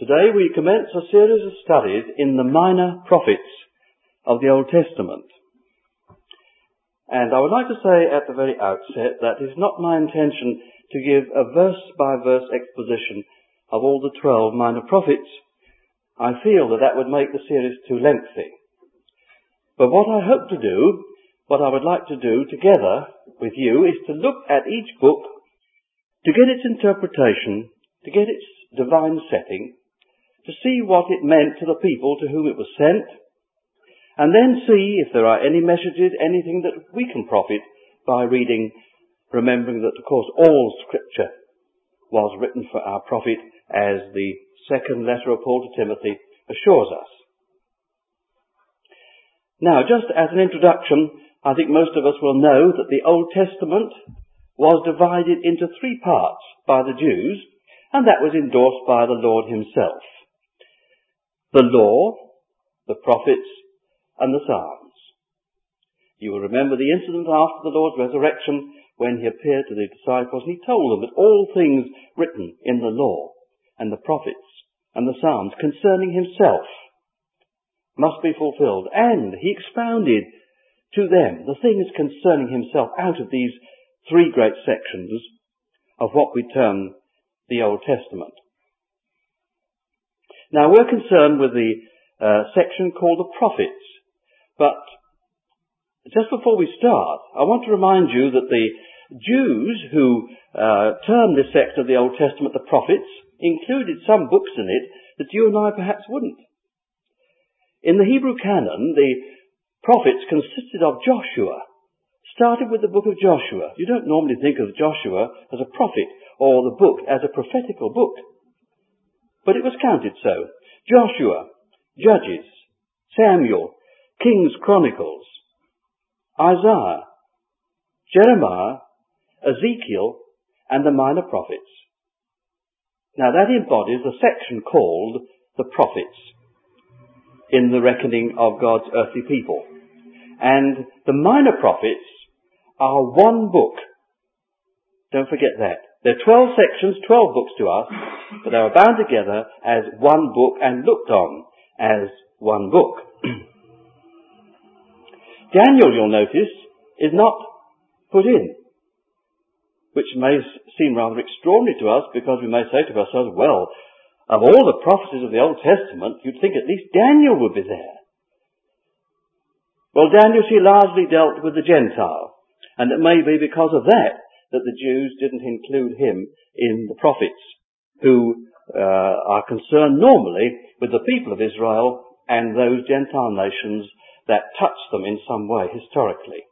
Today we commence a series of studies in the minor prophets of the Old Testament. And I would like to say at the very outset that it is not my intention to give a verse-by-verse exposition of all the 12 minor prophets. I feel that that would make the series too lengthy. But what I hope to do, what I would like to do together with you, is to look at each book to get its interpretation, to get its divine setting, to see what it meant to the people to whom it was sent, and then see if there are any messages, anything that we can profit by reading, remembering that, of course, all Scripture was written for our profit, as the second letter of Paul to Timothy assures us. Now, just as an introduction, I think most of us will know that the Old Testament was divided into 3 parts by the Jews, and that was endorsed by the Lord himself. The law, the prophets, and the Psalms. You will remember the incident after the Lord's resurrection when he appeared to the disciples and he told them that all things written in the law and the prophets and the Psalms concerning himself must be fulfilled. And he expounded to them the things concerning himself out of these 3 great sections of what we term the Old Testament. Now we're concerned with the section called the prophets. But just before we start, I want to remind you that the Jews who termed this section of the Old Testament the prophets included some books in it that you and I perhaps wouldn't. In the Hebrew canon, the prophets consisted of Joshua. Started with the book of Joshua. You don't normally think of Joshua as a prophet or the book as a prophetical book. But it was counted so. Joshua, Judges, Samuel, Kings, Chronicles, Isaiah, Jeremiah, Ezekiel, and the minor prophets. Now that embodies the section called the prophets in the reckoning of God's earthly people. And the minor prophets are one book. Don't forget that. There are 12 sections, 12 books to us, but they are bound together as one book and looked on as one book. Daniel, you'll notice, is not put in, which may seem rather extraordinary to us because we may say to ourselves, well, of all the prophecies of the Old Testament, you'd think at least Daniel would be there. Well, Daniel, she largely dealt with the Gentile, and it may be because of that that the Jews didn't include him in the prophets, who are concerned normally with the people of Israel and those Gentile nations that touched them in some way historically.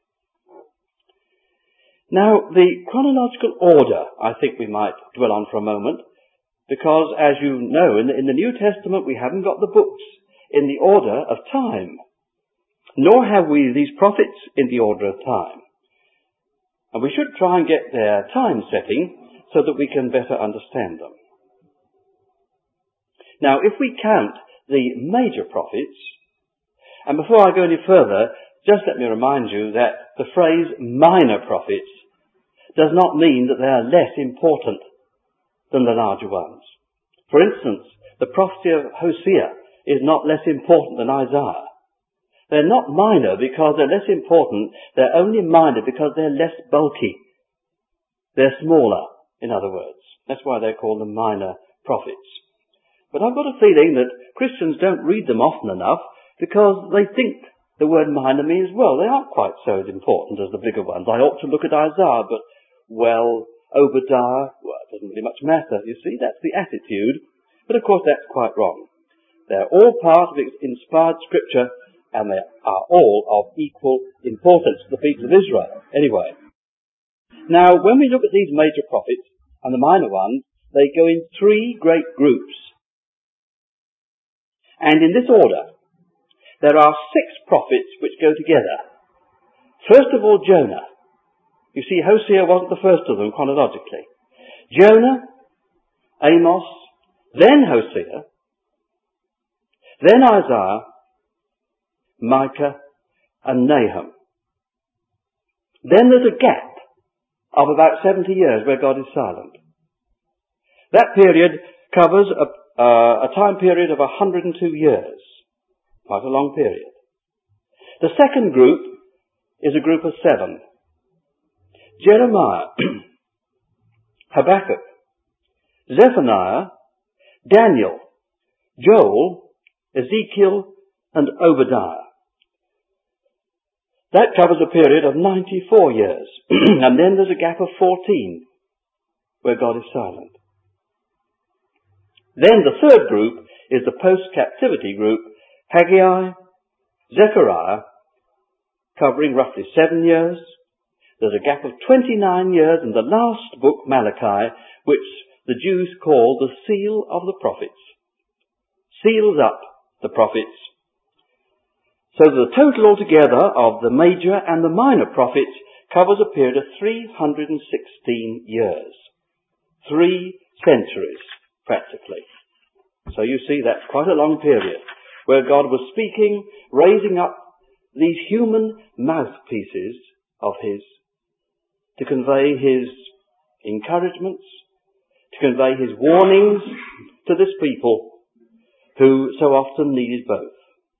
Now, the chronological order, I think we might dwell on for a moment, because as you know, in the New Testament we haven't got the books in the order of time, nor have we these prophets in the order of time. And we should try and get their time setting so that we can better understand them. Now, if we count the major prophets, and before I go any further, just let me remind you that the phrase minor prophets does not mean that they are less important than the larger ones. For instance, the prophecy of Hosea is not less important than Isaiah. They're not minor because they're less important. They're only minor because they're less bulky. They're smaller, in other words. That's why they're called the minor prophets. But I've got a feeling that Christians don't read them often enough because they think the word minor means, well, they aren't quite so as important as the bigger ones. I ought to look at Isaiah, but, well, Obadiah, well, it doesn't really much matter. You see, that's the attitude. But of course, that's quite wrong. They're all part of inspired Scripture, and they are all of equal importance to the people of Israel. Anyway, now when we look at these major prophets and the minor ones, they go in 3 great groups. And in this order, there are 6 prophets which go together. First of all, Jonah. You see, Hosea wasn't the first of them chronologically. Jonah, Amos, then Hosea, then Isaiah, Micah, and Nahum. Then there's a gap of about 70 years where God is silent. That period covers a time period of 102 years. Quite a long period. The second group is a group of 7. Jeremiah, Habakkuk, Zephaniah, Daniel, Joel, Ezekiel, and Obadiah. That covers a period of 94 years. And then there's a gap of 14 where God is silent. Then the third group is the post-captivity group, Haggai, Zechariah, covering roughly 7 years. There's a gap of 29 years, and the last book, Malachi, which the Jews call the seal of the prophets, seals up the prophets. So the total altogether of the major and the minor prophets covers a period of 316 years. 3 centuries, practically. So you see, that's quite a long period where God was speaking, raising up these human mouthpieces of His to convey His encouragements, to convey His warnings to this people who so often needed both.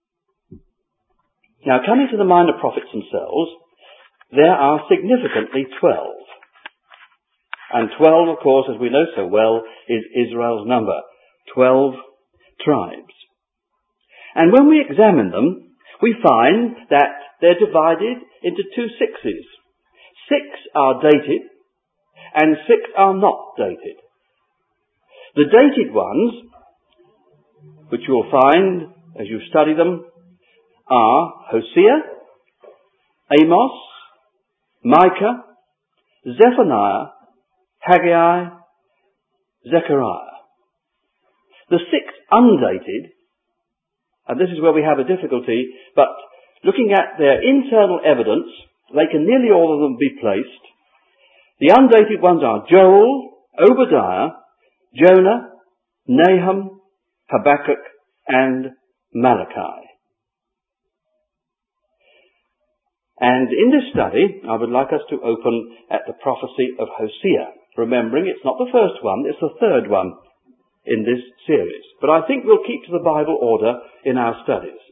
Now, coming to the minor prophets themselves, there are significantly 12. And 12, of course, as we know so well, is Israel's number. 12 tribes. And when we examine them, we find that they're divided into 2 sixes. 6 are dated, and 6 are not dated. The dated ones, which you'll find as you study them, are Hosea, Amos, Micah, Zephaniah, Haggai, Zechariah. The 6 undated, and this is where we have a difficulty, but looking at their internal evidence, they can nearly all of them be placed. The undated ones are Joel, Obadiah, Jonah, Nahum, Habakkuk, and Malachi. And in this study, I would like us to open at the prophecy of Hosea, remembering it's not the first one, it's the third one in this series. But I think we'll keep to the Bible order in our studies.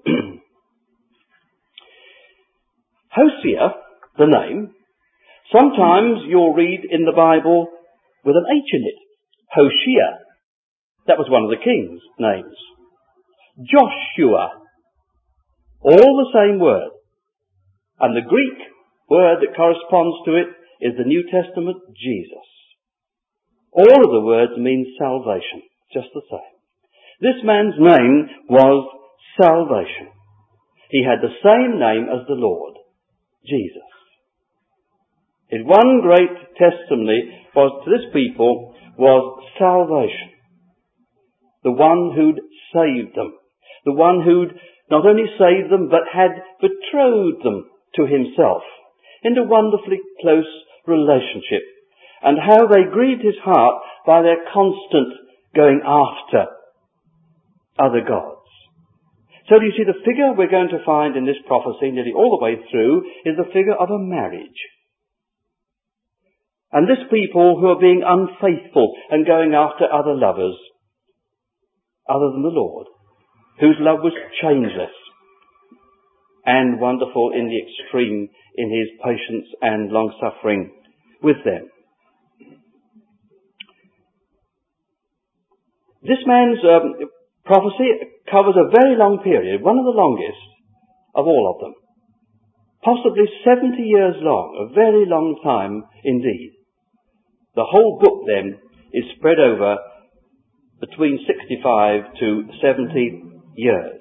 Hosea, the name, sometimes you'll read in the Bible with an H in it. Hoshea. That was one of the king's names. Joshua. All the same word. And the Greek word that corresponds to it is the New Testament Jesus. All of the words mean salvation, just the same. This man's name was Salvation. He had the same name as the Lord, Jesus. His one great testimony was to this people was salvation. The one who'd saved them. The one who'd not only saved them, but had betrothed them to himself in a wonderfully close relationship, and how they grieved his heart by their constant going after other gods. So do you see, the figure we're going to find in this prophecy nearly all the way through is the figure of a marriage. And this people who are being unfaithful and going after other lovers, other than the Lord, whose love was changeless and wonderful in the extreme in His patience and long-suffering with them. This man's prophecy covers a very long period, one of the longest of all of them. Possibly 70 years long, a very long time indeed. The whole book then is spread over between 65 to 70 years.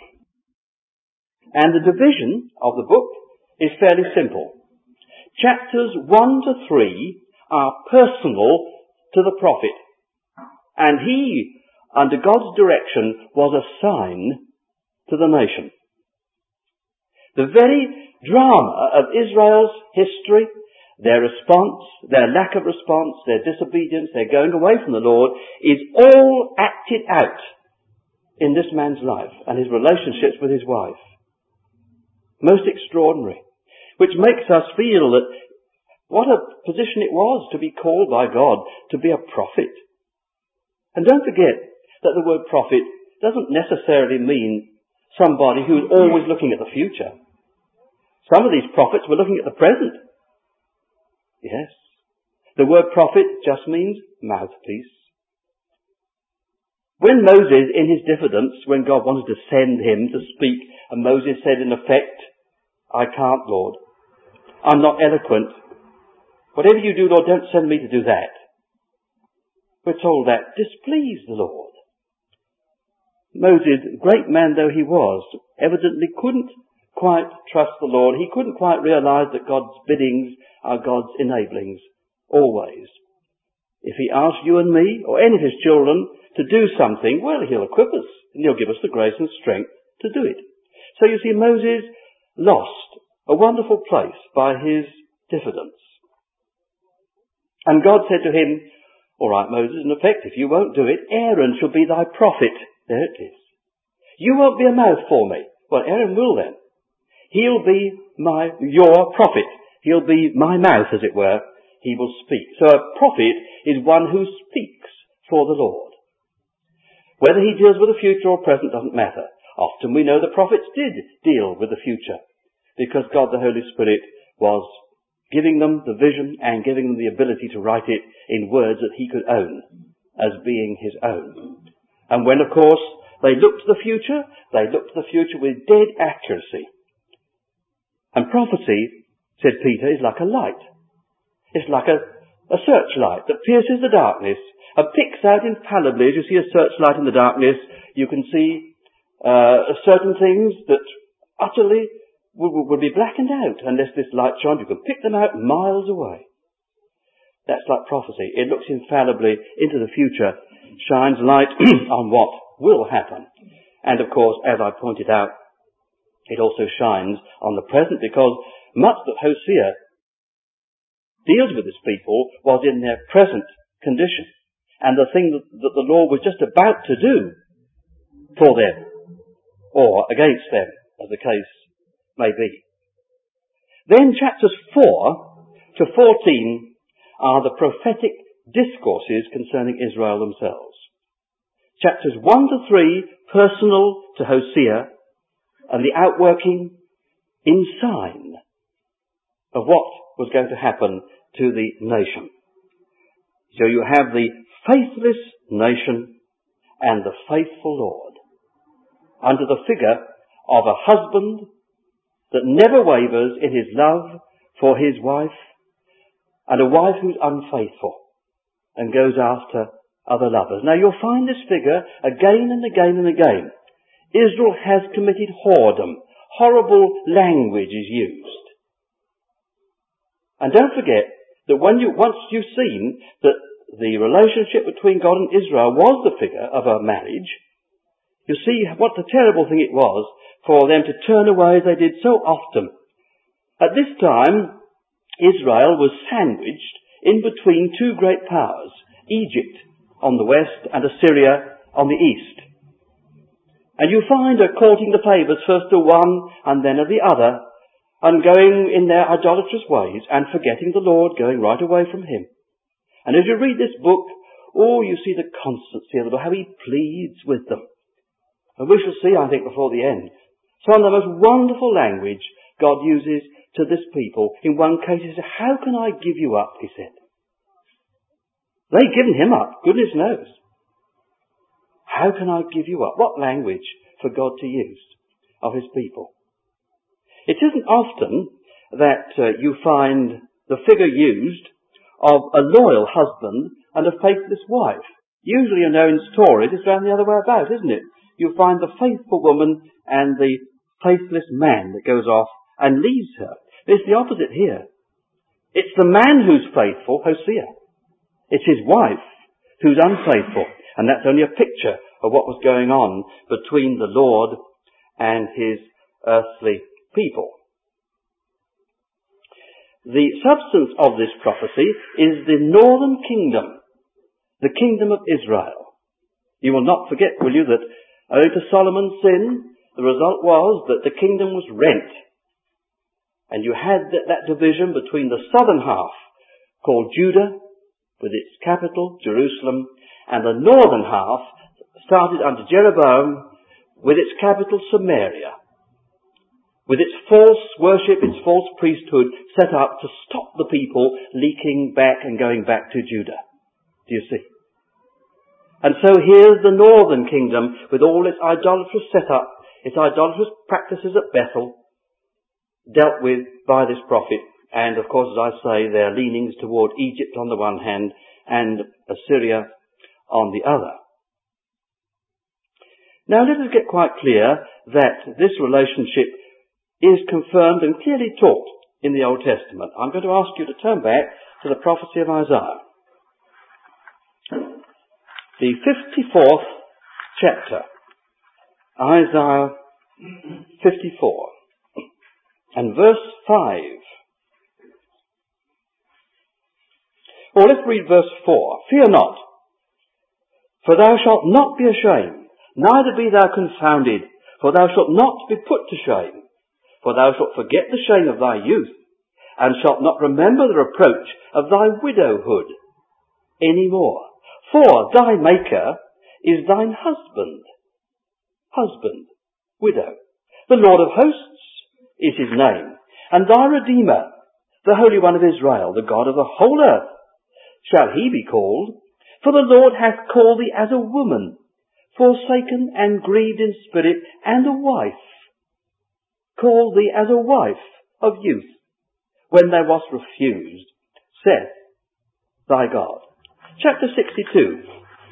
And the division of the book is fairly simple. Chapters 1 to 3 are personal to the prophet, and he, under God's direction, was a sign to the nation. The very drama of Israel's history, their response, their lack of response, their disobedience, their going away from the Lord, is all acted out in this man's life and his relationships with his wife. Most extraordinary. Which makes us feel that what a position it was to be called by God to be a prophet. And don't forget that the word prophet doesn't necessarily mean somebody who's always looking at the future. Some of these prophets were looking at the present. Yes. The word prophet just means mouthpiece. When Moses, in his diffidence, when God wanted to send him to speak, and Moses said in effect, I can't, Lord. I'm not eloquent. Whatever you do, Lord, don't send me to do that. We're told that displeased the Lord. Moses, great man though he was, evidently couldn't quite trust the Lord. He couldn't quite realize that God's biddings are God's enablings, always. If he asked you and me, or any of his children, to do something, well, he'll equip us, and he'll give us the grace and strength to do it. So you see, Moses lost a wonderful place by his diffidence. And God said to him, all right, Moses, in effect, if you won't do it, Aaron shall be thy prophet. There it is. You won't be a mouth for me. Well, Aaron will then. He'll be your prophet. He'll be my mouth, as it were. He will speak. So a prophet is one who speaks for the Lord. Whether he deals with the future or present doesn't matter. Often we know the prophets did deal with the future because God the Holy Spirit was giving them the vision and giving them the ability to write it in words that he could own as being his own. And when, of course, they looked to the future with dead accuracy. And prophecy, said Peter, is like a light. It's like a searchlight that pierces the darkness and picks out infallibly. As you see a searchlight in the darkness, you can see certain things that utterly would be blackened out unless this light shone. You can pick them out miles away. That's like prophecy. It looks infallibly into the future, shines light on what will happen. And of course, as I pointed out, it also shines on the present, because much that Hosea deals with his people was in their present condition, and the thing that the Lord was just about to do for them, or against them, as the case may be. Then chapters 4 to 14 are the prophetic discourses concerning Israel themselves. Chapters 1 to 3, personal to Hosea, and the outworking in sign of what was going to happen to the nation. So you have the faithless nation and the faithful Lord under the figure of a husband that never wavers in his love for his wife, and a wife who's unfaithful and goes after other lovers. Now you'll find this figure again and again and again. Israel has committed whoredom. Horrible language is used. And don't forget that once you've seen that the relationship between God and Israel was the figure of a marriage, you see what a terrible thing it was for them to turn away as they did so often. At this time, Israel was sandwiched in between two great powers, Egypt on the west and Assyria on the east. And you find her courting the favours first of one and then of the other, and going in their idolatrous ways and forgetting the Lord, going right away from him. And as you read this book, you see the constancy of the Lord, how he pleads with them. And we shall see, I think, before the end, some of the most wonderful language God uses to this people. In one case he said, how can I give you up, he said. They'd given him up, goodness knows. How can I give you up? What language for God to use of his people? It isn't often that you find the figure used of a loyal husband and a faithless wife. Usually, in stories, it's round the other way about, isn't it? You find the faithful woman and the faithless man that goes off and leaves her. It's the opposite here. It's the man who's faithful, Hosea. It's his wife who's unfaithful. And that's only a picture of what was going on between the Lord and his earthly people. The substance of this prophecy is the northern kingdom, the kingdom of Israel. You will not forget, will you, that owing to Solomon's sin, the result was that the kingdom was rent. And you had that division between the southern half, called Judah, with its capital, Jerusalem, and the northern half, started under Jeroboam with its capital Samaria, with its false worship, its false priesthood set up to stop the people leaking back and going back to Judah. Do you see? And so here's the northern kingdom with all its idolatrous setup, its idolatrous practices at Bethel, dealt with by this prophet. And of course, as I say, their leanings toward Egypt on the one hand and Assyria on the other. Now let us get quite clear that this relationship is confirmed and clearly taught in the Old Testament. I'm going to ask you to turn back to the prophecy of Isaiah. The 54th chapter, Isaiah 54, and verse 5. Or let's read verse 4. Fear not, for thou shalt not be ashamed, neither be thou confounded, for thou shalt not be put to shame. For thou shalt forget the shame of thy youth, and shalt not remember the reproach of thy widowhood any more. For thy Maker is thine husband. Husband, widow. The Lord of hosts is his name, and thy Redeemer, the Holy One of Israel, the God of the whole earth, shall he be called. For the Lord hath called thee as a woman, forsaken and grieved in spirit, and a wife. Called thee as a wife of youth, when thou wast refused, saith thy God. Chapter 62.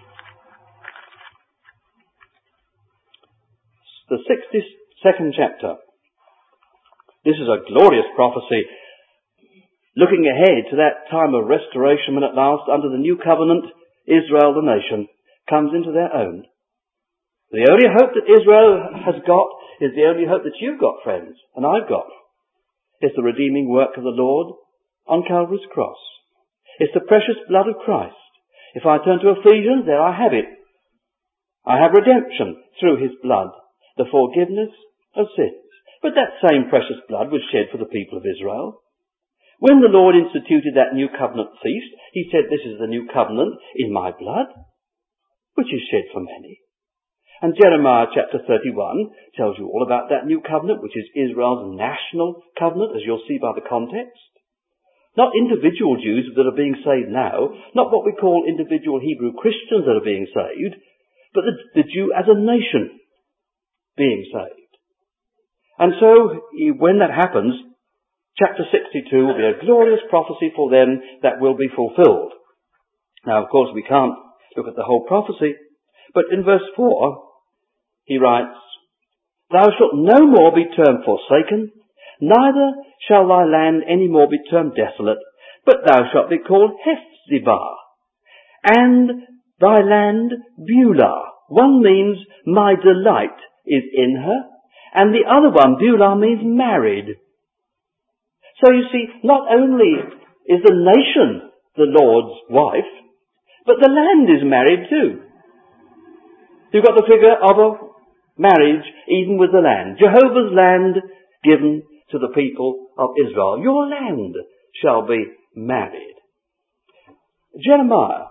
The 62nd chapter. This is a glorious prophecy, looking ahead to that time of restoration when at last, under the new covenant, Israel, the nation, comes into their own. The only hope that Israel has got is the only hope that you've got, friends, and I've got. It's the redeeming work of the Lord on Calvary's cross. It's the precious blood of Christ. If I turn to Ephesians, there I have it. I have redemption through his blood, the forgiveness of sins. But that same precious blood was shed for the people of Israel. When the Lord instituted that new covenant feast, he said, this is the new covenant in my blood, which is shed for many. And Jeremiah chapter 31 tells you all about that new covenant, which is Israel's national covenant, as you'll see by the context. Not individual Jews that are being saved now, not what we call individual Hebrew Christians that are being saved, but the Jew as a nation being saved. And so, when that happens, chapter 62 will be a glorious prophecy for them that will be fulfilled. Now, of course, we can't look at the whole prophecy, but in verse 4, he writes, Thou shalt no more be termed forsaken, neither shall thy land any more be termed desolate, but thou shalt be called Hephzibah, and thy land Beulah. One means my delight is in her, and the other one, Beulah, means married. So you see, not only is the nation the Lord's wife, but the land is married too. You've got the figure of a marriage even with the land. Jehovah's land given to the people of Israel. Your land shall be married. Jeremiah,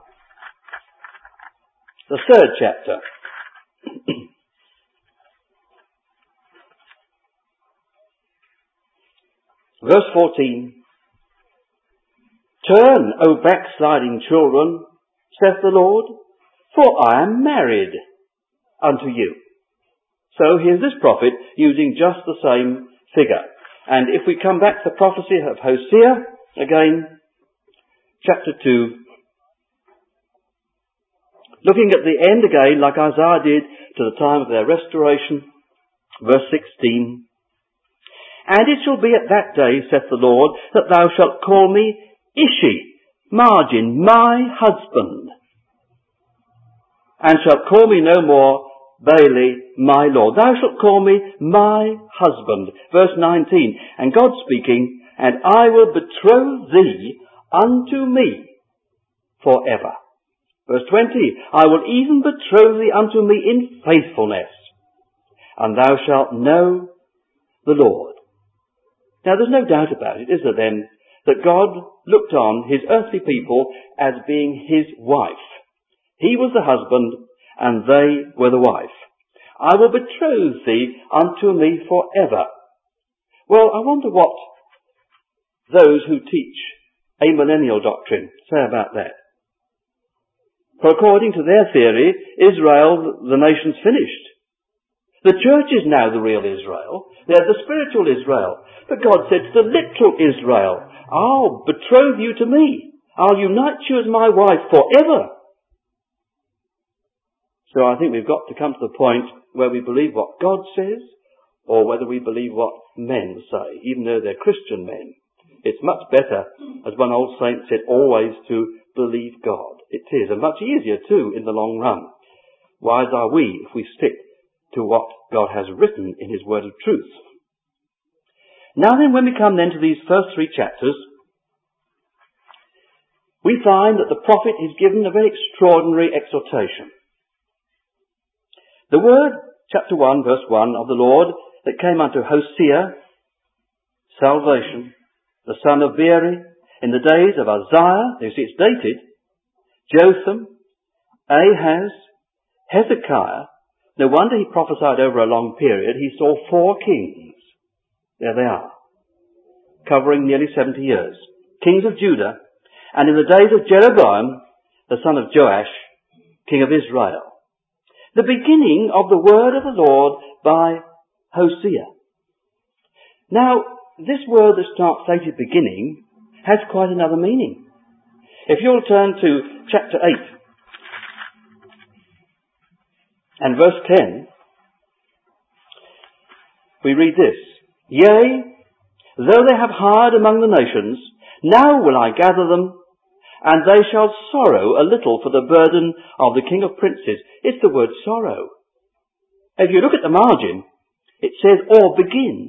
the 3rd chapter. Verse 14. Turn, O backsliding children, saith the Lord, for I am married unto you. So here's this prophet using just the same figure. And if we come back to the prophecy of Hosea, again, chapter 2, looking at the end again, like Isaiah did, to the time of their restoration, verse 16, And it shall be at that day, saith the Lord, that thou shalt call me Ishi, margin, my husband, and shalt call me no more Baali, my Lord. Thou shalt call me my husband. Verse 19, and God speaking, and I will betroth thee unto me forever. Verse 20, I will even betroth thee unto me in faithfulness, and thou shalt know the Lord. Now there's no doubt about it, is there then, that God looked on his earthly people as being his wife. He was the husband, and they were the wife. I will betroth thee unto me forever. Well, I wonder what those who teach amillennial doctrine say about that. For according to their theory, Israel, the nation's finished. The church is now the real Israel. They're the spiritual Israel. But God said to the literal Israel, I'll betroth you to me. I'll unite you as my wife forever. So I think we've got to come to the point where we believe what God says, or whether we believe what men say, even though they're Christian men. It's much better, as one old saint said, always to believe God. It is, and much easier too in the long run. Wise are we if we stick to what God has written in his word of truth. Now then, when we come then to these first 3 chapters, we find that the prophet is given a very extraordinary exhortation. The word, chapter 1, verse 1, of the Lord that came unto Hosea, salvation, the son of Beeri, in the days of Uzziah, you see it's dated, Jotham, Ahaz, Hezekiah. No wonder he prophesied over a long period. He saw 4 kings. There they are, covering nearly 70 years. Kings of Judah, and in the days of Jeroboam, the son of Joash, king of Israel. The beginning of the word of the Lord by Hosea. Now, this word that starts stated beginning has quite another meaning. If you'll turn to chapter 8 and verse 10, we read this. Yea, though they have hired among the nations, now will I gather them, and they shall sorrow a little for the burden of the King of Princes. It's the word sorrow. If you look at the margin, it says, or begin.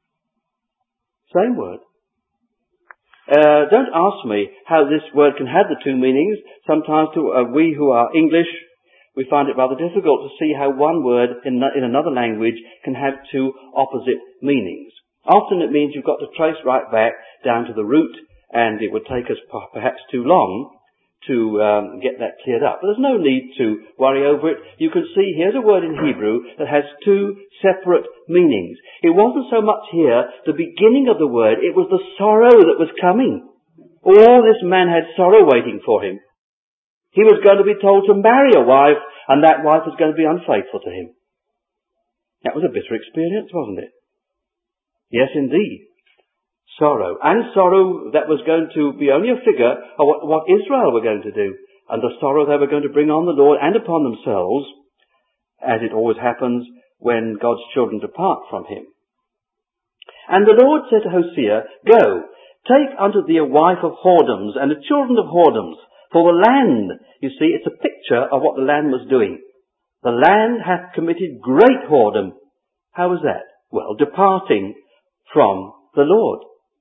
Same word. Don't ask me how this word can have the 2 meanings. Sometimes we who are English, we find it rather difficult to see how one word in another language can have 2 opposite meanings. Often it means you've got to trace right back down to the root, and it would take us perhaps too long to get that cleared up. But there's no need to worry over it. You can see here's a word in Hebrew that has 2 separate meanings. It wasn't so much here the beginning of the word, it was the sorrow that was coming. All this man had sorrow waiting for him. He was going to be told to marry a wife, and that wife was going to be unfaithful to him. That was a bitter experience, wasn't it? Yes, indeed. Sorrow. And sorrow that was going to be only a figure of what Israel were going to do, and the sorrow they were going to bring on the Lord and upon themselves, as it always happens when God's children depart from him. And the Lord said to Hosea, Go, take unto thee a wife of whoredoms and the children of whoredoms, for the land, you see, it's a picture of what the land was doing. The land hath committed great whoredom. How was that? Well, departing from the Lord.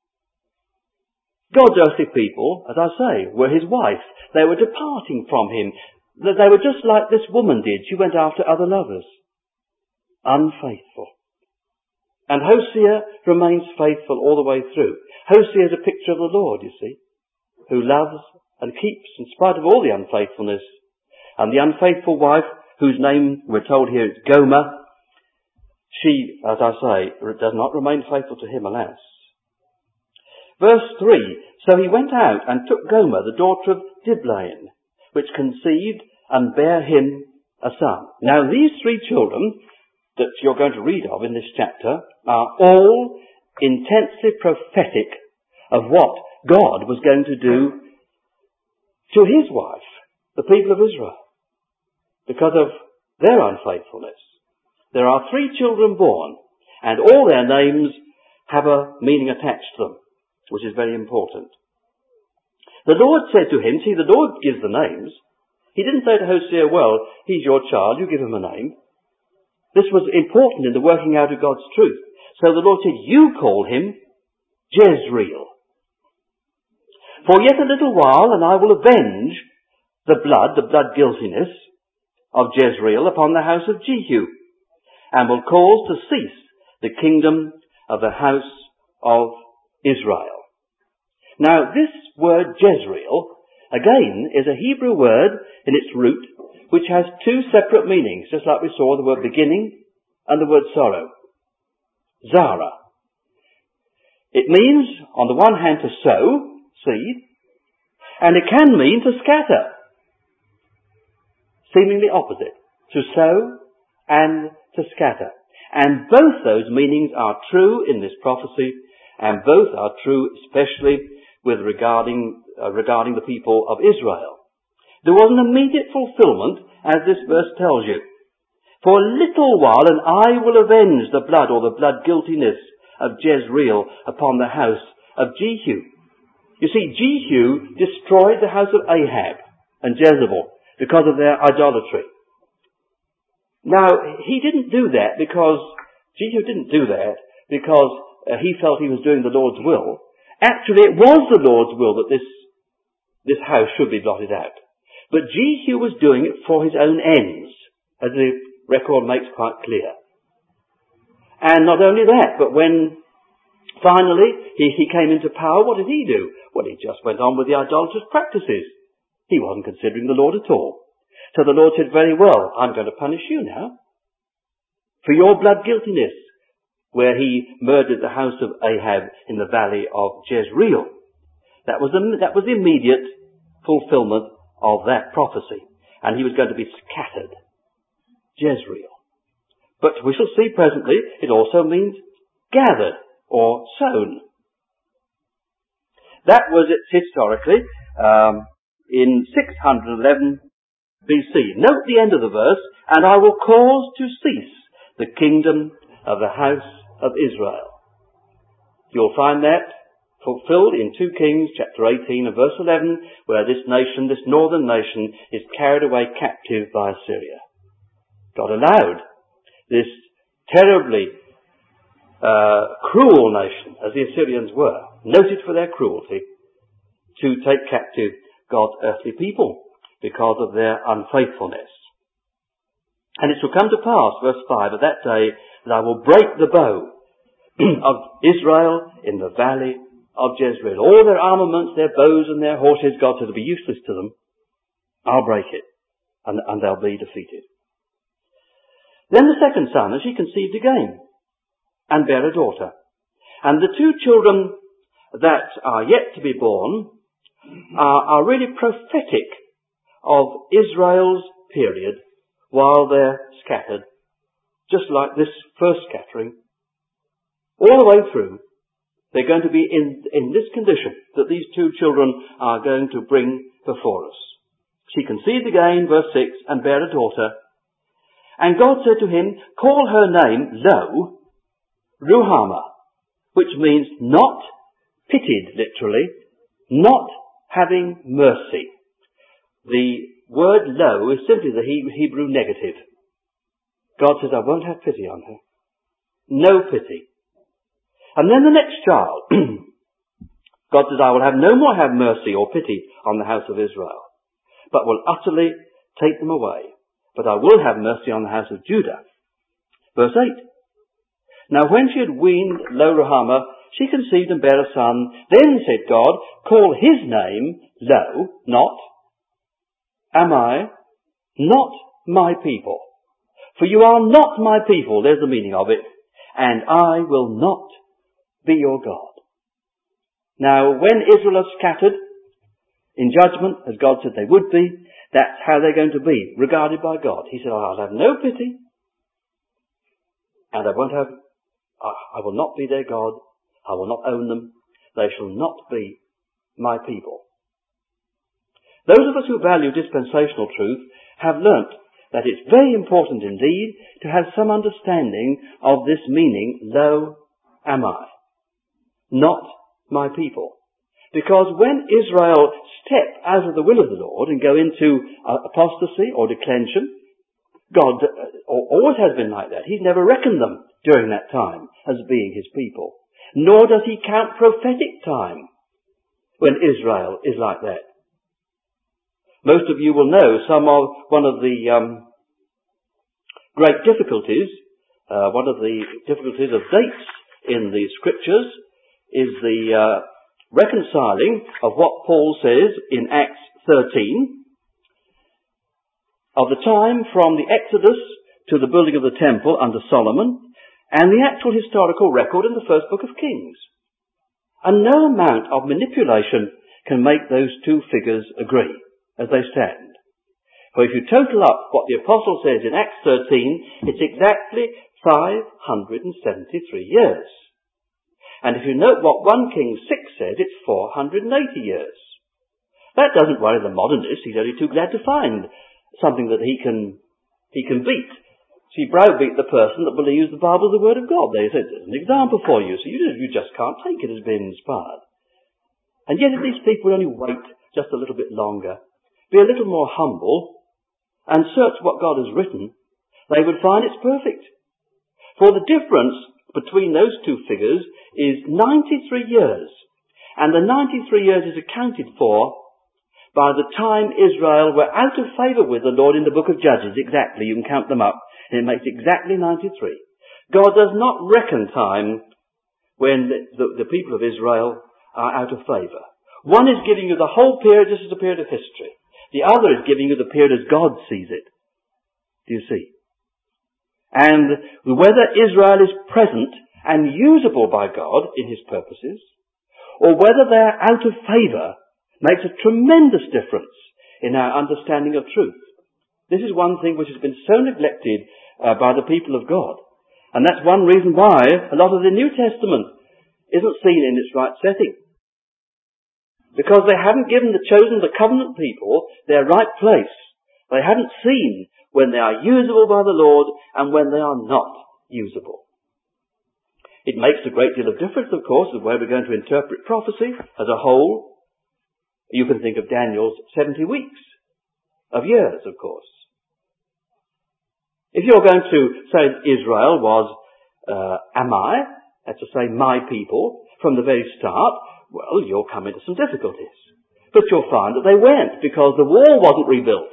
God's earthly people, as I say, were his wife. They were departing from him. They were just like this woman did. She went after other lovers. Unfaithful. And Hosea remains faithful all the way through. Hosea is a picture of the Lord, you see, who loves and keeps in spite of all the unfaithfulness. And the unfaithful wife, whose name we're told here is Gomer, she, as I say, does not remain faithful to him, alas. Verse 3, So he went out and took Gomer, the daughter of Diblaim, which conceived and bare him a son. Now these 3 children that you're going to read of in this chapter are all intensely prophetic of what God was going to do to his wife, the people of Israel, because of their unfaithfulness. There are 3 children born, and all their names have a meaning attached to them, which is very important. The Lord said to him, see, the Lord gives the names. He didn't say to Hosea, well, he's your child, you give him a name. This was important in the working out of God's truth. So the Lord said, you call him Jezreel. For yet a little while, and I will avenge the blood guiltiness of Jezreel upon the house of Jehu, and will cause to cease the kingdom of the house of Israel. Now, this word Jezreel, again, is a Hebrew word in its root, which has two separate meanings, just like we saw the word beginning and the word sorrow. Zara. It means, on the one hand, to sow, seed, and it can mean to scatter. Seemingly opposite. To sow and to scatter. And both those meanings are true in this prophecy, and both are true especially with regarding the people of Israel. There was an immediate fulfillment, as this verse tells you. For a little while, and I will avenge the blood or the blood guiltiness of Jezreel upon the house of Jehu. You see, Jehu destroyed the house of Ahab and Jezebel because of their idolatry. Now, Jehu didn't do that because he felt he was doing the Lord's will. Actually, it was the Lord's will that this house should be blotted out. But Jehu was doing it for his own ends, as the record makes quite clear. And not only that, but when finally he came into power, what did he do? Well, he just went on with the idolatrous practices. He wasn't considering the Lord at all. So the Lord said, very well, I'm going to punish you now for your blood guiltiness, where he murdered the house of Ahab in the valley of Jezreel. That was the immediate fulfillment of that prophecy. And he was going to be scattered. Jezreel. But we shall see presently, it also means gathered or sown. That was it historically in 611 BC. Note the end of the verse, and I will cause to cease the kingdom of the house of Israel. You'll find that fulfilled in 2 Kings chapter 18 and verse 11, where this nation, this northern nation, is carried away captive by Assyria. God allowed this terribly cruel nation, as the Assyrians were, noted for their cruelty, to take captive God's earthly people because of their unfaithfulness. And it shall come to pass, verse 5, at that day that I will break the bow of Israel in the valley of Jezreel. All their armaments, their bows and their horses, God said, will be useless to them. I'll break it, and they'll be defeated. Then the second son, and she conceived again, and bare a daughter. And the two children that are yet to be born are really prophetic of Israel's period while they're scattered, just like this first scattering. All the way through, they're going to be in this condition that these two children are going to bring before us. She conceived again, verse 6, and bare a daughter. And God said to him, call her name, lo, Ruhamah, which means not pitied, literally, not having mercy. The word lo is simply the Hebrew negative. God says, I won't have pity on her. No pity. And then the next child, God says, I will no more have mercy or pity on the house of Israel, but will utterly take them away. But I will have mercy on the house of Judah. Verse 8. Now when she had weaned Lo-Ruhamah, she conceived and bare a son. Then said God, call his name Lo, not am I, not my people. For you are not my people, there's the meaning of it, and I will not be your God. Now when Israel is scattered in judgment, as God said they would be, that's how they're going to be regarded by God. He said, I'll have no pity, and I will not be their God. I will not own them. They shall not be my people. Those of us who value dispensational truth have learnt that it's very important indeed to have some understanding of this meaning, lo am I, not my people. Because when Israel step out of the will of the Lord and go into apostasy or declension, God always has been like that. He's never reckoned them during that time as being his people. Nor does he count prophetic time when Israel is like that. Most of you will know one of the great difficulties, one of the difficulties of dates in the scriptures is the reconciling of what Paul says in Acts 13 of the time from the Exodus to the building of the temple under Solomon, and the actual historical record in the first book of Kings. And no amount of manipulation can make those two figures agree as they stand. For if you total up what the apostle says in Acts 13, it's exactly 573 years. And if you note what 1 Kings 6 says, it's 480 years. That doesn't worry the modernist. He's only too glad to find something that he can beat. So you browbeat the person that believes the Bible is the Word of God. They say, there's an example for you, so you just can't take it as being inspired. And yet if these people would only wait just a little bit longer, be a little more humble, and search what God has written, they would find it's perfect. For the difference between those two figures is 93 years. And the 93 years is accounted for by the time Israel were out of favour with the Lord in the book of Judges. Exactly, you can count them up, and it makes exactly 93. God does not reckon time when the people of Israel are out of favour. One is giving you the whole period just as a period of history. The other is giving you the period as God sees it. Do you see? And whether Israel is present and usable by God in his purposes, or whether they are out of favour, makes a tremendous difference in our understanding of truth. This is one thing which has been so neglected by the people of God. And that's one reason why a lot of the New Testament isn't seen in its right setting. Because they haven't given the covenant people their right place. They haven't seen when they are usable by the Lord and when they are not usable. It makes a great deal of difference, of course, of where we're going to interpret prophecy as a whole. You can think of Daniel's 70 weeks of years, of course. If you're going to say Israel was Ammi, that's to say my people, from the very start, well, you'll come into some difficulties. But you'll find that they weren't, because the wall wasn't rebuilt.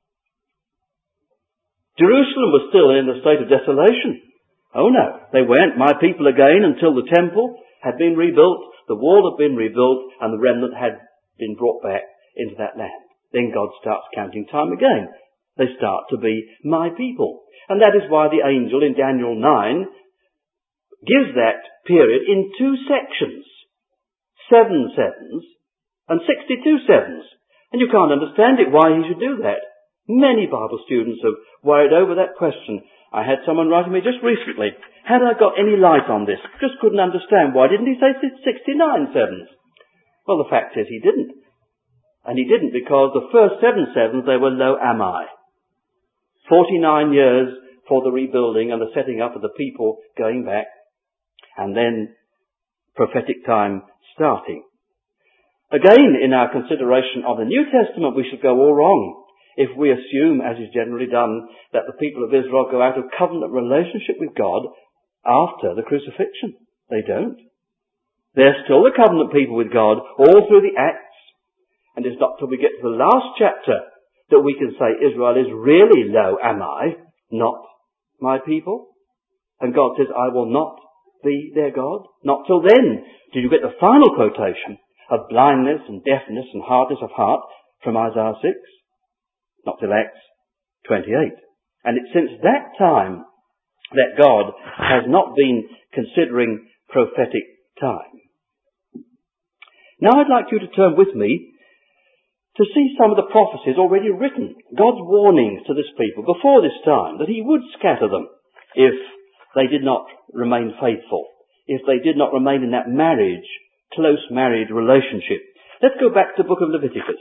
Jerusalem was still in a state of desolation. Oh no, they weren't my people again until the temple had been rebuilt, the wall had been rebuilt, and the remnant had been brought back into that land. Then God starts counting time again. They start to be my people. And that is why the angel in Daniel 9 gives that period in two sections. 7 sevens and 62 sevens. And you can't understand it, why he should do that. Many Bible students have worried over that question. I had someone writing me just recently, had I got any light on this? Just couldn't understand, why didn't he say 69 sevens? Well, the fact is he didn't. And he didn't because the first 7 sevens, they were lo ammi. 49 years for the rebuilding and the setting up of the people going back. And then prophetic time starting. Again, in our consideration of the New Testament, we should go all wrong if we assume, as is generally done, that the people of Israel go out of covenant relationship with God after the crucifixion. They don't. They're still the covenant people with God all through the Acts. And it's not till we get to the last chapter that we can say Israel is really lo ammi, not my people. And God says, I will not be their God. Not till then did you get the final quotation of blindness and deafness and hardness of heart from Isaiah 6. Not till Acts 28. And it's since that time that God has not been considering prophetic time. Now I'd like you to turn with me to see some of the prophecies already written. God's warnings to this people before this time that he would scatter them if they did not remain faithful, if they did not remain in that marriage, close married relationship. Let's go back to the book of Leviticus,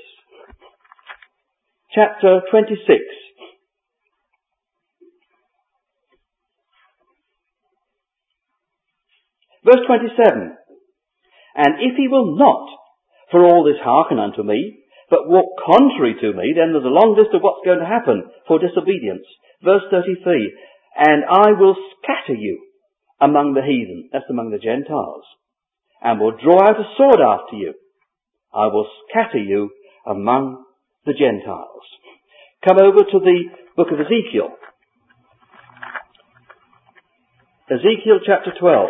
chapter 26. Verse 27. And if he will not for all this hearken unto me, but walk contrary to me, then there's a long list of what's going to happen for disobedience. Verse 33. And I will scatter you among the heathen, that's among the Gentiles, and will draw out a sword after you. I will scatter you among the Gentiles. Come over to the book of Ezekiel. Ezekiel chapter 12.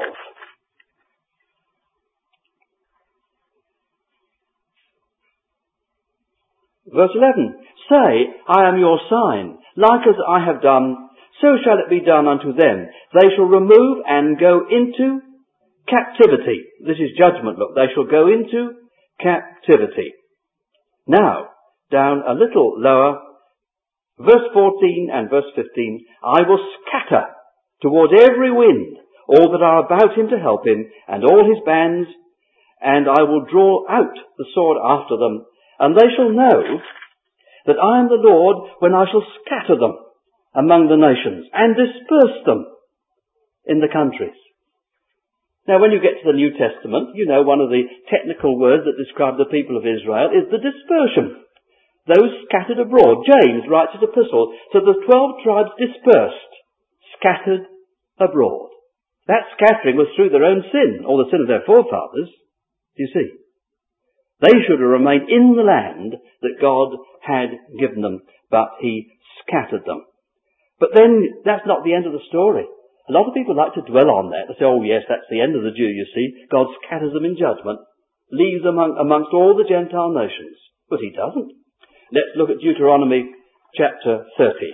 Verse 11. Say, I am your sign. Like as I have done, so shall it be done unto them. They shall remove and go into captivity. This is judgment, look. They shall go into captivity. Now, down a little lower, verse 14 and verse 15, I will scatter toward every wind all that are about him to help him, and all his bands, and I will draw out the sword after them, and they shall know that I am the Lord when I shall scatter them among the nations and disperse them in the countries. Now, when you get to the New Testament, you know one of the technical words that describe the people of Israel is the dispersion. Those scattered abroad. James writes his epistle, so the 12 tribes dispersed, scattered abroad. That scattering was through their own sin, or the sin of their forefathers. Do you see? They should have remained in the land that God had given them, but he scattered them. But then, that's not the end of the story. A lot of people like to dwell on that. They say, oh yes, that's the end of the Jew, you see. God scatters them in judgment, leaves them amongst all the Gentile nations. But he doesn't. Let's look at Deuteronomy chapter 30.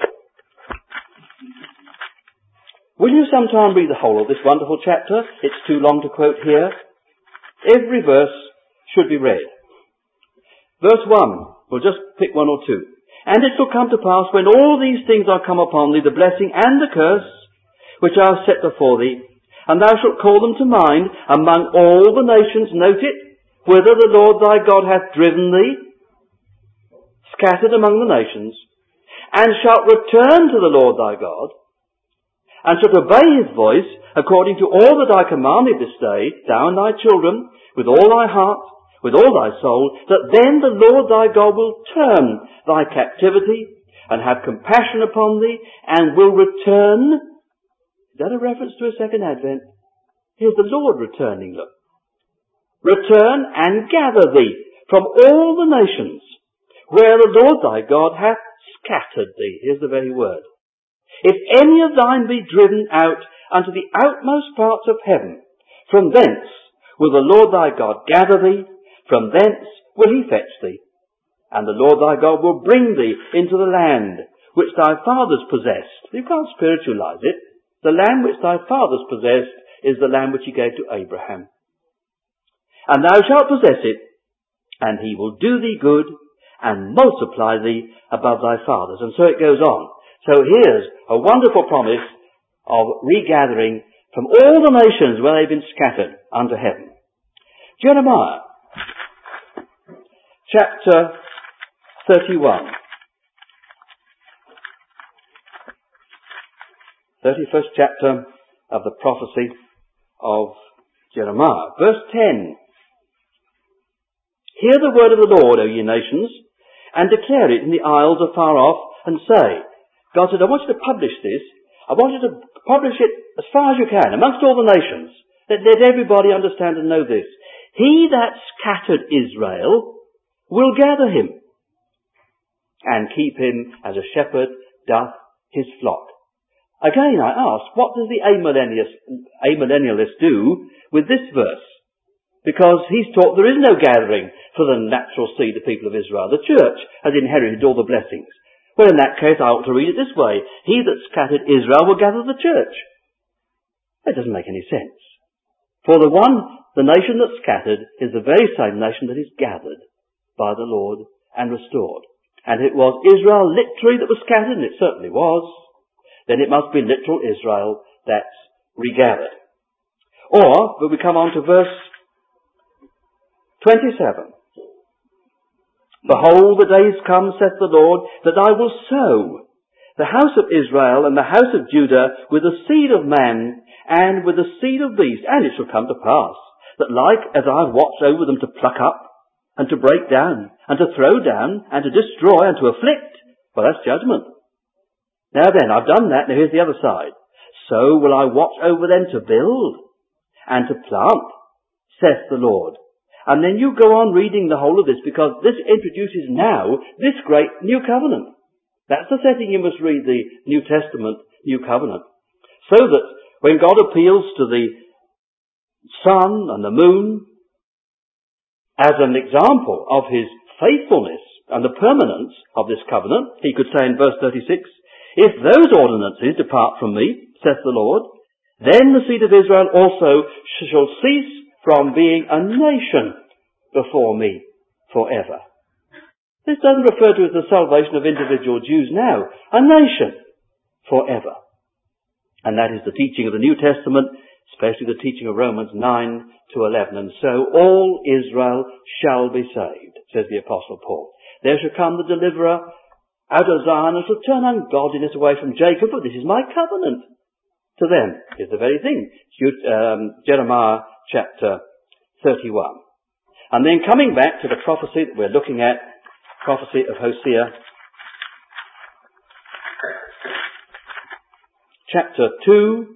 Will you sometime read the whole of this wonderful chapter? It's too long to quote here. Every verse should be read. Verse 1, we'll just pick one or two. And it shall come to pass when all these things are come upon thee, the blessing and the curse, which I have set before thee, and thou shalt call them to mind among all the nations, note it, whither the Lord thy God hath driven thee, scattered among the nations, and shalt return to the Lord thy God, and shalt obey his voice according to all that I command thee this day, thou and thy children, with all thy heart, with all thy soul, that then the Lord thy God will turn thy captivity, and have compassion upon thee, and will return. Is that a reference to a second advent? Here's the Lord returning, look. Return and gather thee from all the nations, where the Lord thy God hath scattered thee. Here's the very word. If any of thine be driven out unto the outmost parts of heaven, from thence will the Lord thy God gather thee, from thence will he fetch thee, and the Lord thy God will bring thee into the land which thy fathers possessed. You can't spiritualize it. The land which thy fathers possessed is the land which he gave to Abraham. And thou shalt possess it, and he will do thee good, and multiply thee above thy fathers. And so it goes on. So here's a wonderful promise of regathering from all the nations where they've been scattered unto heaven. Jeremiah, chapter 31. 31st chapter of the prophecy of Jeremiah. Verse 10. Hear the word of the Lord, O ye nations, and declare it in the isles afar off, and say, God said, I want you to publish this. I want you to publish it as far as you can, amongst all the nations. Let everybody understand and know this. He that scattered Israel will gather him, and keep him as a shepherd doth his flock. Again, I ask, what does the amillennialist do with this verse? Because he's taught there is no gathering for the natural seed of the people of Israel. The church has inherited all the blessings. Well, in that case, I ought to read it this way. He that scattered Israel will gather the church. That doesn't make any sense. For the nation that's scattered is the very same nation that is gathered by the Lord and restored. And it was Israel literally that was scattered, and it certainly was. Then it must be literal Israel that's regathered. Or, will we come on to verse 27. Behold, the days come, saith the Lord, that I will sow the house of Israel and the house of Judah with the seed of man and with the seed of beast. And it shall come to pass that like as I have watched over them to pluck up and to break down and to throw down and to destroy and to afflict, well, that's judgment. Now then, I've done that. Now here's the other side. So will I watch over them to build and to plant, saith the Lord. And then you go on reading the whole of this, because this introduces now this great new covenant. That's the setting you must read the New Testament, New Covenant. So that when God appeals to the sun and the moon as an example of his faithfulness and the permanence of this covenant, he could say in verse 36, if those ordinances depart from me, saith the Lord, then the seed of Israel also shall cease from being a nation before me forever. This doesn't refer to the salvation of individual Jews now, a nation forever. And that is the teaching of the New Testament, especially the teaching of Romans 9 to 11. And so all Israel shall be saved, says the Apostle Paul. There shall come the deliverer out of Zion and shall turn ungodliness away from Jacob, but this is my covenant to them, is the very thing. Jeremiah chapter 31. And then coming back to the prophecy that we're looking at, prophecy of Hosea, chapter 2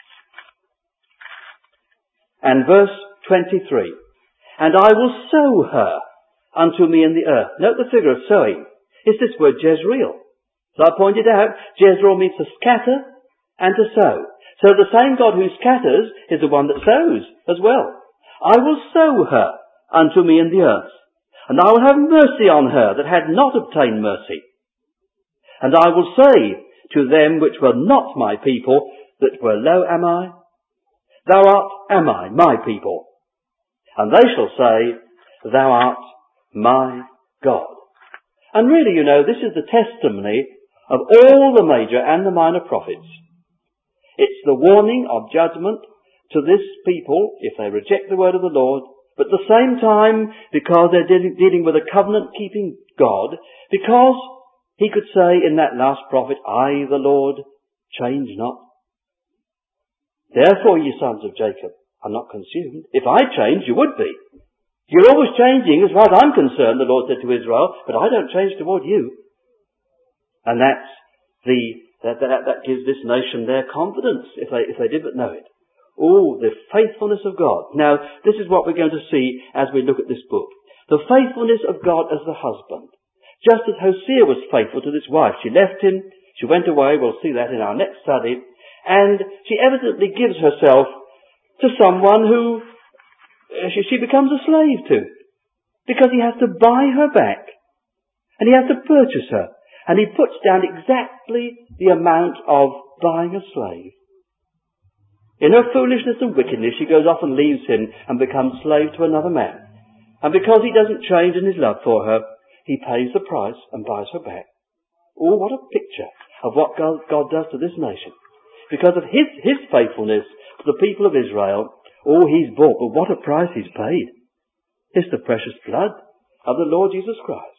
and verse 23. And I will sow her unto me in the earth. Note the figure of sowing. It's this word Jezreel. So I pointed out, Jezreel means to scatter and to sow. So the same God who scatters is the one that sows as well. I will sow her unto me in the earth, and I will have mercy on her that had not obtained mercy. And I will say to them which were not my people, that were, lo, am I? Thou art, am I, my people. And they shall say, thou art my God. And really, you know, this is the testimony of all the major and the minor prophets. It's the warning of judgment to this people if they reject the word of the Lord, but at the same time, because they're dealing with a covenant-keeping God, because he could say in that last prophet, I, the Lord, change not. Therefore, ye sons of Jacob are not consumed. If I change, you would be. You're always changing as far as I'm concerned, the Lord said to Israel, but I don't change toward you. And that gives this nation their confidence, if they did but know it. Oh, the faithfulness of God. Now, this is what we're going to see as we look at this book. The faithfulness of God as the husband. Just as Hosea was faithful to this wife. She left him, she went away, we'll see that in our next study, and she evidently gives herself to someone who she becomes a slave to. Because he has to buy her back. And he has to purchase her. And he puts down exactly the amount of buying a slave. In her foolishness and wickedness, she goes off and leaves him and becomes slave to another man. And because he doesn't change in his love for her, he pays the price and buys her back. Oh, what a picture of what God does to this nation. Because of his faithfulness to the people of Israel, oh, he's bought, but what a price he's paid. It's the precious blood of the Lord Jesus Christ.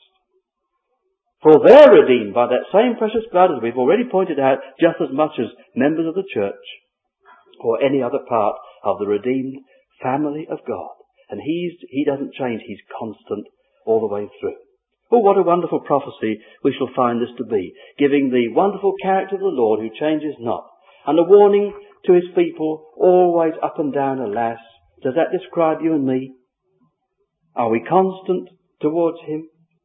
For they're redeemed by that same precious blood, as we've already pointed out, just as much as members of the church or any other part of the redeemed family of God. And he doesn't change, he's constant all the way through. Oh, what a wonderful prophecy we shall find this to be, giving the wonderful character of the Lord who changes not, and a warning to his people, always up and down, alas. Does that describe you and me? Are we constant towards him?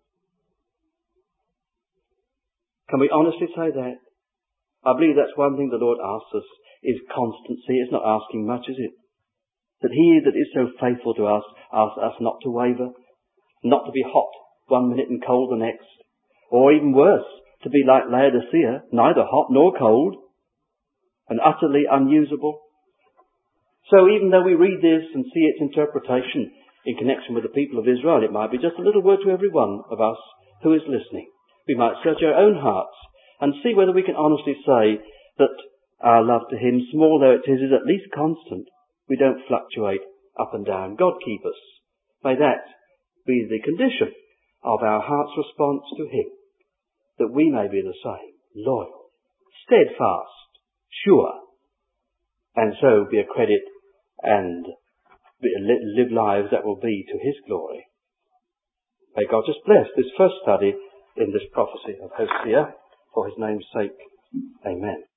Can we honestly say that? I believe that's one thing the Lord asks us, is constancy. It's not asking much, is it? That he that is so faithful to us asks us not to waver, not to be hot one minute and cold the next, or even worse, to be like Laodicea, neither hot nor cold, and utterly unusable. So even though we read this and see its interpretation in connection with the people of Israel, it might be just a little word to every one of us who is listening. We might search our own hearts and see whether we can honestly say that our love to him, small though it is at least constant. We don't fluctuate up and down. God keep us. May that be the condition of our heart's response to him, that we may be the same, loyal, steadfast, sure, and so be a credit and live lives that will be to his glory. May God just bless this first study in this prophecy of Hosea for his name's sake. Amen.